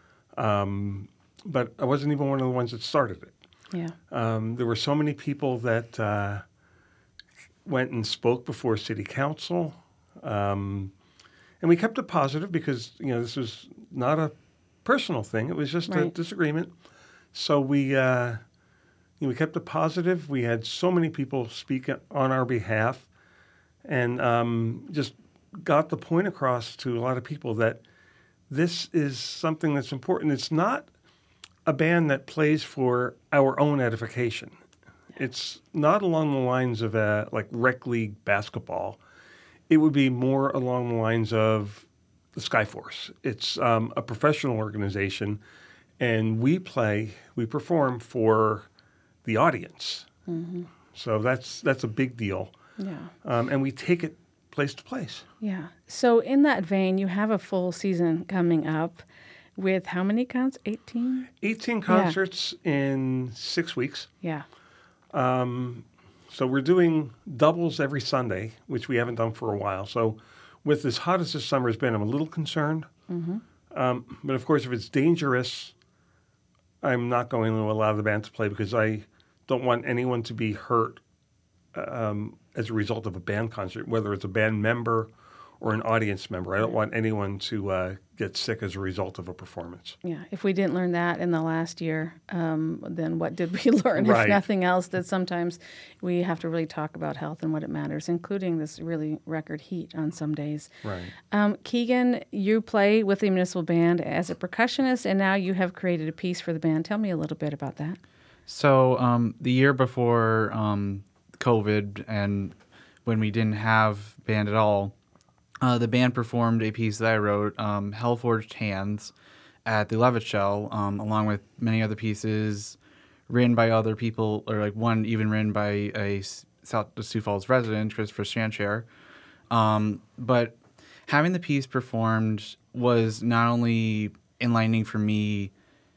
Speaker 2: But I wasn't even one of the ones that started it.
Speaker 1: Yeah.
Speaker 2: There were so many people that went and spoke before city council. And we kept it positive because, this was not a personal thing. It was just a disagreement. So we kept it positive. We had so many people speak on our behalf, and just got the point across to a lot of people that this is something that's important. It's not a band that plays for our own edification. It's not along the lines of like rec league basketball. It would be more along the lines of the Skyforce. It's a professional organization, and we perform for the audience.
Speaker 1: Mm-hmm.
Speaker 2: So that's a big deal.
Speaker 1: Yeah.
Speaker 2: And we take it place to place.
Speaker 1: Yeah. So in that vein, you have a full season coming up with how many concerts? 18?
Speaker 2: 18 concerts in 6 weeks.
Speaker 1: Yeah.
Speaker 2: So we're doing doubles every Sunday, which we haven't done for a while. So with as hot as this summer has been, I'm a little concerned.
Speaker 1: Mm-hmm.
Speaker 2: But of course, if it's dangerous, I'm not going to allow the band to play, because I don't want anyone to be hurt as a result of a band concert, whether it's a band member or an audience member. I don't want anyone to get sick as a result of a performance.
Speaker 1: Yeah. If we didn't learn that in the last year, then what did we learn?
Speaker 2: Right.
Speaker 1: If nothing else, that sometimes we have to really talk about health and what it matters, including this really record heat on some days.
Speaker 2: Right.
Speaker 1: Keegan, you play with the municipal band as a percussionist, and now you have created a piece for the band. Tell me a little bit about that.
Speaker 3: So the year before COVID, and when we didn't have band at all, the band performed a piece that I wrote, Hellforged Hands, at the Levitt Shell, along with many other pieces written by other people, or like one even written by a Sioux Falls resident, Christopher Stranshare. But having the piece performed was not only enlightening for me,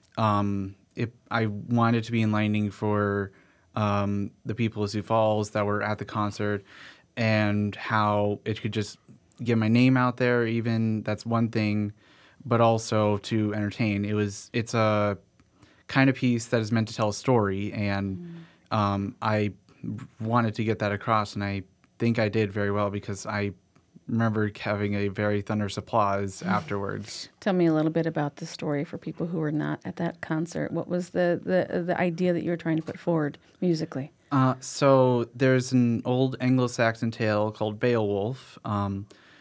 Speaker 3: I wanted it to be enlightening for the people of Sioux Falls that were at the concert, and how it could just get my name out there. Even that's one thing, but also to entertain. It's a kind of piece that is meant to tell a story, and I wanted to get that across, and I think I did very well, because I remember having a very thunderous applause afterwards.
Speaker 1: Tell me a little bit about the story for people who were not at that concert. What was the idea that you were trying to put forward musically?
Speaker 3: So there's an old Anglo-Saxon tale called Beowulf,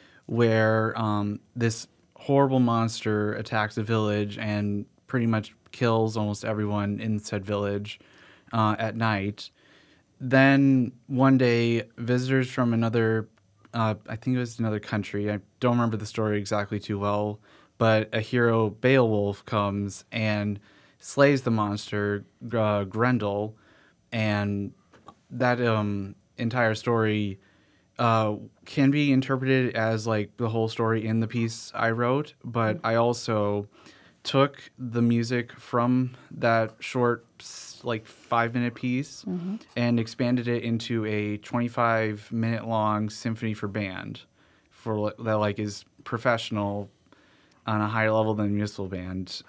Speaker 3: where this horrible monster attacks a village and pretty much kills almost everyone in said village at night. Then one day, visitors from another, I think it was another country, I don't remember the story exactly too well, but a hero, Beowulf, comes and slays the monster, Grendel, and that entire story can be interpreted as like the whole story in the piece I wrote, but I also took the music from that short, like 5-minute piece and expanded it into a 25-minute long symphony for band that like is professional on a higher level than a municipal band.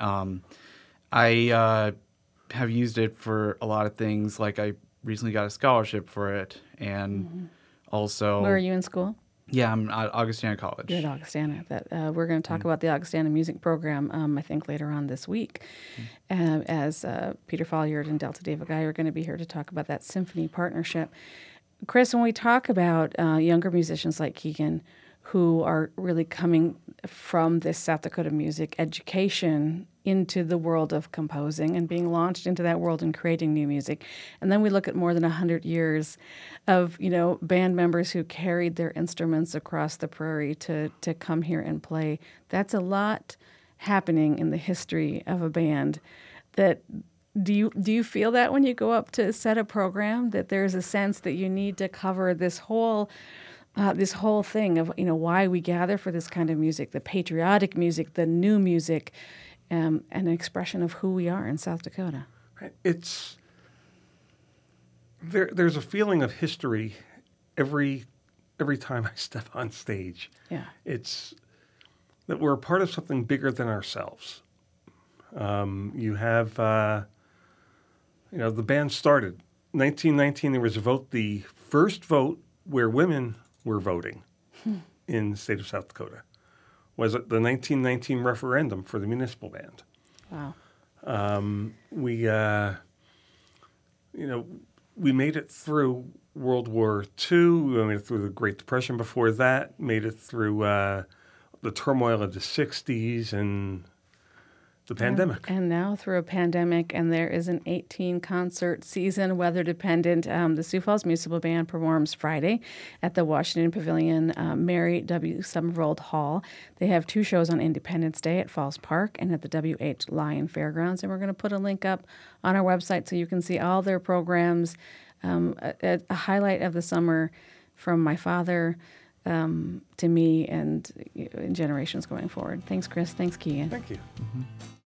Speaker 3: I have used it for a lot of things. Like I recently got a scholarship for it, and also.
Speaker 1: Where are you in school?
Speaker 3: Yeah, I'm at Augustana College.
Speaker 1: You're at Augustana. We're going to talk about the Augustana Music Program, I think, later on this week, as Peter Folliard and Delta David Guy are going to be here to talk about that symphony partnership. Chris, when we talk about younger musicians like Keegan, who are really coming from this South Dakota music education into the world of composing and being launched into that world and creating new music. And then we look at more than 100 years of, band members who carried their instruments across the prairie to come here and play. That's a lot happening in the history of a band. Do you feel that when you go up to set a program, that there's a sense that you need to cover this whole thing of why we gather for this kind of music, the patriotic music, the new music, and an expression of who we are in South Dakota?
Speaker 2: It's there's a feeling of history every time I step on stage.
Speaker 1: Yeah,
Speaker 2: it's that we're a part of something bigger than ourselves. You have the band started 1919. There was a vote, the first vote where women were voting in the state of South Dakota. Was it the 1919 referendum for the municipal band?
Speaker 1: Wow.
Speaker 2: We made it through World War II. We made it through the Great Depression before that. Made it through the turmoil of the 60s and the pandemic.
Speaker 1: And now through a pandemic, and there is an 18-concert season, weather-dependent. The Sioux Falls Municipal Band performs Friday at the Washington Pavilion, Mary W. Summervold Hall. They have 2 shows on Independence Day at Falls Park and at the W.H. Lyon Fairgrounds. And we're going to put a link up on our website so you can see all their programs. A highlight of the summer from my father to me and generations going forward. Thanks, Chris. Thanks, Keegan.
Speaker 2: Thank you.